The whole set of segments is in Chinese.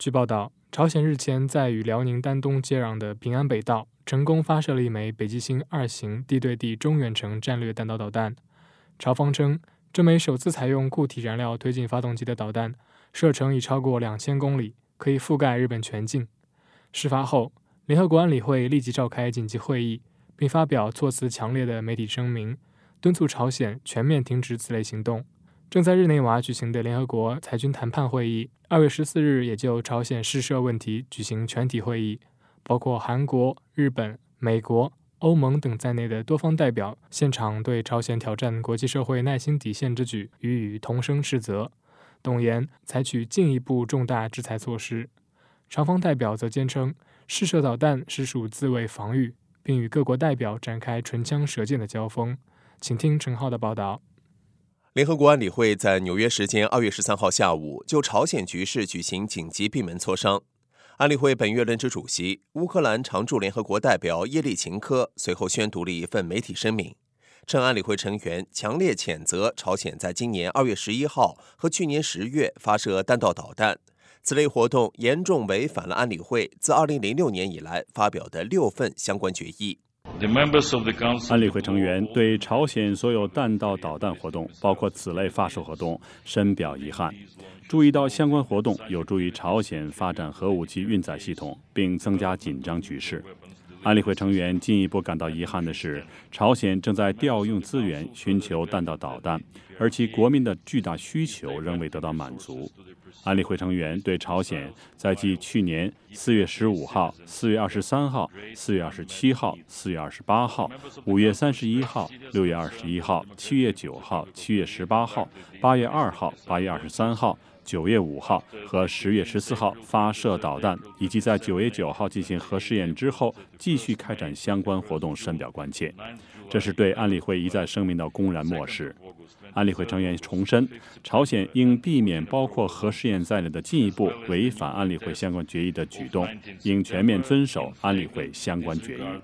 据报道，朝鲜日前在与辽宁丹东接壤的平安北道成功发射了一枚北极星2型地对地中远程战略弹道导弹。朝方称，这枚首次采用固体燃料推进发动机的导弹，射程已超过2000公里，可以覆盖日本全境。事发后，联合国安理会立即召开紧急会议，并发表措辞强烈的媒体声明，敦促朝鲜全面停止此类行动。正在日内瓦举行的联合国裁军谈判会议2月14日也就朝鲜试射问题举行全体会议，包括韩国、日本、美国、欧盟等在内的多方代表现场对朝鲜挑战国际社会耐心底线之举予以同声斥责，动言采取进一步重大制裁措施。朝方代表则坚称，试射导弹实属自卫防御，并与各国代表展开唇枪舌剑的交锋。请听陈浩的报道。 联合国安理会在纽约时间2月13号下午就朝鲜局势举行紧急闭门磋商。安理会本月轮值主席乌克兰常驻联合国代表叶利钦科随后宣读了一份媒体声明，称安理会成员强烈谴责朝鲜在今年2月11号和去年10月发射弹道导弹，此类活动严重违反了安理会自2006年以来发表的6份相关决议。 安理会成员对朝鲜所有弹道导弹活动，包括此类发射活动，深表遗憾。注意到相关活动有助于朝鲜发展核武器运载系统，并增加紧张局势。安理会成员进一步感到遗憾的是，朝鲜正在调用资源寻求弹道导弹，而其国民的巨大需求仍未得到满足。安理会成员对朝鲜在继去年4月15号、4月23号、4月27号、4月28号、5月31号、6月21号、7月9号、7月18号、8月2号、8月23号、9月5号和10月14号发射导弹，以及在9月9号进行核试验之后继续开展相关活动深表关切。这是对安理会一再声明的公然漠视。安理会成员重申，朝鲜应避免包括核试验在内的进一步违反安理会相关决议的举动，应全面遵守安理会相关决议。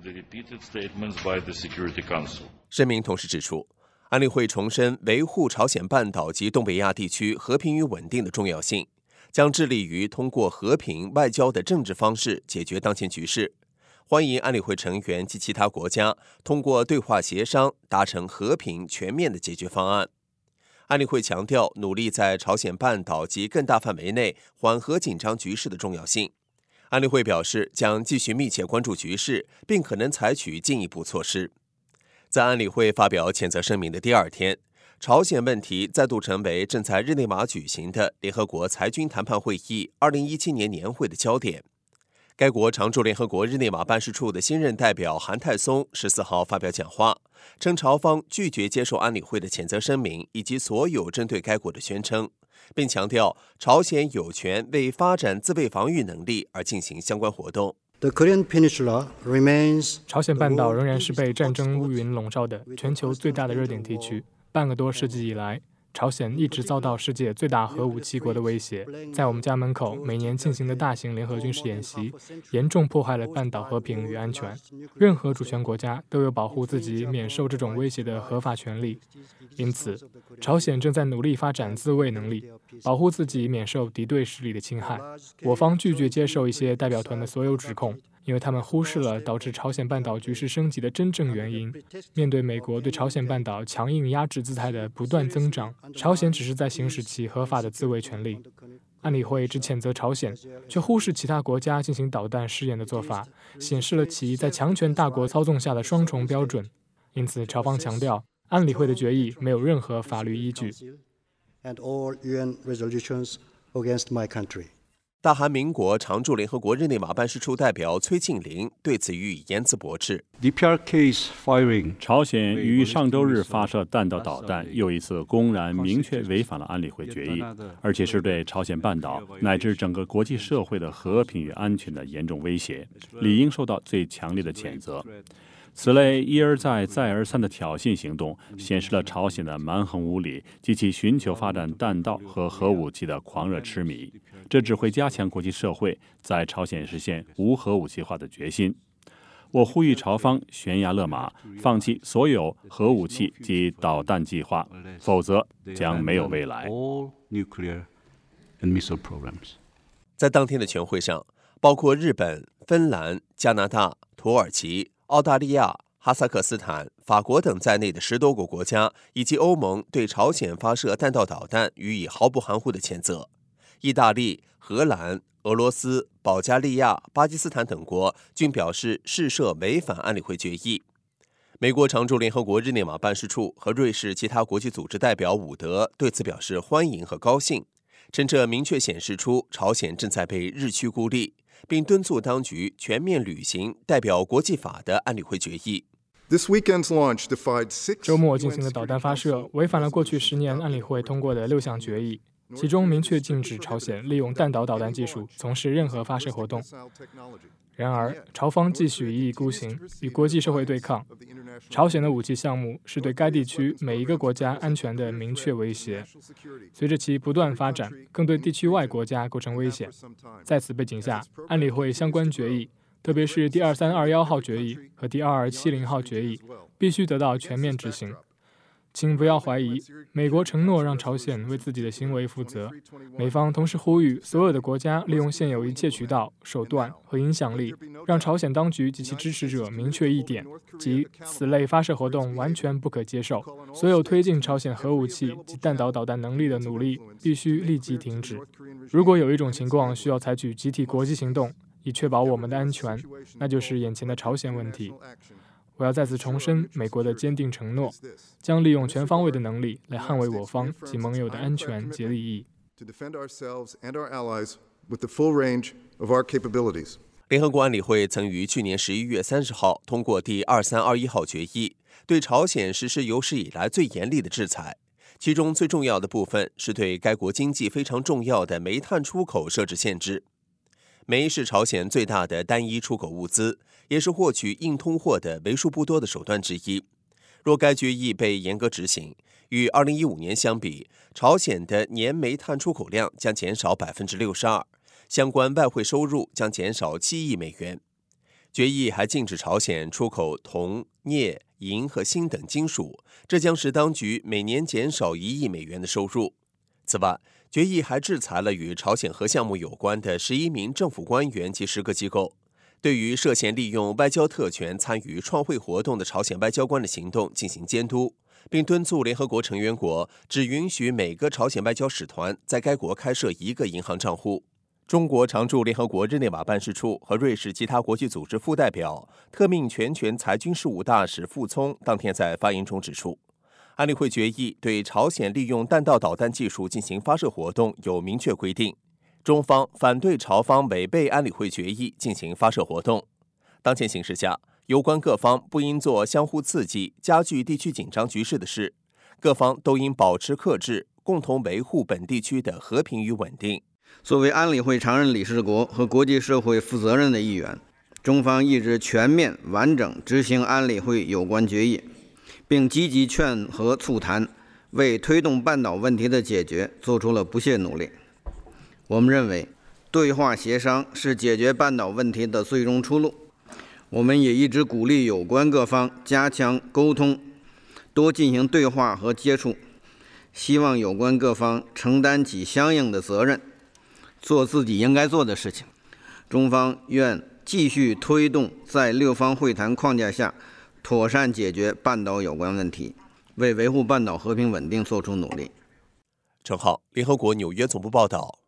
声明同时指出，安理会重申维护朝鲜半岛及东北亚地区和平与稳定的重要性，将致力于通过和平外交的政治方式解决当前局势。欢迎安理会成员及其他国家通过对话协商达成和平全面的解决方案。安理会强调努力在朝鲜半岛及更大范围内缓和紧张局势的重要性。安理会表示将继续密切关注局势，并可能采取进一步措施。在安理会发表谴责声明的第2天，朝鲜问题再度成为正在日内瓦举行的联合国裁军谈判会议2017年年会的焦点。该国常驻联合国日内瓦办事处的新任代表韩泰松14号发表讲话，称朝方拒绝接受安理会的谴责声明以及所有针对该国的宣称，并强调朝鲜有权为发展自卫防御能力而进行相关活动。 朝鲜半岛仍然是被战争乌云笼罩的全球最大的热点地区。半个多世纪以来，朝鲜一直遭到世界最大核武器国的威胁。在我们家门口每年进行的大型联合军事演习，严重破坏了半岛和平与安全。任何主权国家都有保护自己免受这种威胁的合法权利。因此，朝鲜正在努力发展自卫能力，保护自己免受敌对势力的侵害。我方拒绝接受一些代表团的所有指控，因为他们忽视了导致朝鲜半岛局势升级的真正原因。面对美国对朝鲜半岛强硬压制姿态的不断增长，朝鲜只是在行使其合法的自卫权利。安理会只谴责朝鲜，却忽视其他国家进行导弹试验的做法，显示了其在强权大国操纵下的双重标准。因此，朝方强调，安理会的决议没有任何法律依据。 大韩民国常驻联合国日内瓦办事处代表崔庆林对此予以严词驳斥。 朝鲜于上周日发射弹道导弹，又一次公然明确违反了安理会决议，而且是对朝鲜半岛乃至整个国际社会的和平与安全的严重威胁，理应受到最强烈的谴责。此类一而再、再而三的挑衅行动，显示了朝鲜的蛮横无理及其寻求发展弹道和核武器的狂热痴迷。这只会加强国际社会在朝鲜实现无核武器化的决心。我呼吁朝方悬崖勒马，放弃所有核武器及导弹计划，否则将没有未来。 在当天的全会上，包括日本、芬兰、加拿大、土耳其、澳大利亚、哈萨克斯坦、法国等在内的10多个国家以及欧盟对朝鲜发射弹道导弹予以毫不含糊的谴责。意大利、荷兰、俄罗斯、保加利亚、巴基斯坦等国均表示试射违反安理会决议。美国常驻联合国日内瓦办事处和瑞士其他国际组织代表伍德对此表示欢迎和高兴，称这明确显示出朝鲜正在被日趋孤立，并敦促当局全面履行代表国际法的安理会决议。 周末进行的导弹发射违反了过去10年安理会通过的6项决议，其中明确禁止朝鲜利用弹道导弹技术从事任何发射活动。然而，朝方继续一意孤行，与国际社会对抗。朝鲜的武器项目是对该地区每一个国家安全的明确威胁，随着其不断发展，更对地区外国家构成威胁。在此背景下，安理会相关决议，特别是第2321号决议和第2270号决议，必须得到全面执行。请不要怀疑，美国承诺让朝鲜为自己的行为负责。美方同时呼吁所有的国家利用现有一切渠道、手段和影响力，让朝鲜当局及其支持者明确一点，即此类发射活动完全不可接受。所有推进朝鲜核武器及弹道导弹能力的努力必须立即停止。如果有一种情况需要采取集体国际行动，以确保我们的安全，那就是眼前的朝鲜问题。我要再次重申美国的坚定承诺，将利用全方位的能力来捍卫我方及盟友的安全及利益。 联合国安理会曾于去年11月30号通过第2321号决议，对朝鲜实施有史以来最严厉的制裁，其中最重要的部分是对该国经济非常重要的煤炭出口设置限制。煤是朝鲜最大的单一出口物资，也是获取硬通货的为数不多的手段之一。若该决议被严格执行，与2015年相比，朝鲜的年煤炭出口量将减少 62%， 相关外汇收入将减少7亿美元。决议还禁止朝鲜出口铜、镍、银和锌等金属，这将使当局每年减少1亿美元的收入。此外，决议还制裁了与朝鲜核项目有关的11名政府官员及10个机构，对于涉嫌利用外交特权参与创会活动的朝鲜外交官的行动进行监督，并敦促联合国成员国只允许每个朝鲜外交使团在该国开设1个银行账户。中国常驻联合国日内瓦办事处和瑞士其他国际组织副代表、特命全权裁军事务大使傅聪当天在发言中指出，安理会决议对朝鲜利用弹道导弹技术进行发射活动有明确规定，中方反对朝方违背安理会决议进行发射活动。当前形势下，有关各方不应做相互刺激、加剧地区紧张局势的事，各方都应保持克制，共同维护本地区的和平与稳定。 作为安理会常任理事国和国际社会负责任的一员，中方一直全面完整执行安理会有关决议，并积极劝和促谈，为推动半岛问题的解决做出了不懈努力。我们认为，对话协商是解决半岛问题的最终出路。我们也一直鼓励有关各方加强沟通，多进行对话和接触，希望有关各方承担起相应的责任，做自己应该做的事情。中方愿继续推动在6方会谈框架下妥善解决半岛有关问题，为维护半岛和平稳定做出努力。 陈浩，联合国纽约总部报道。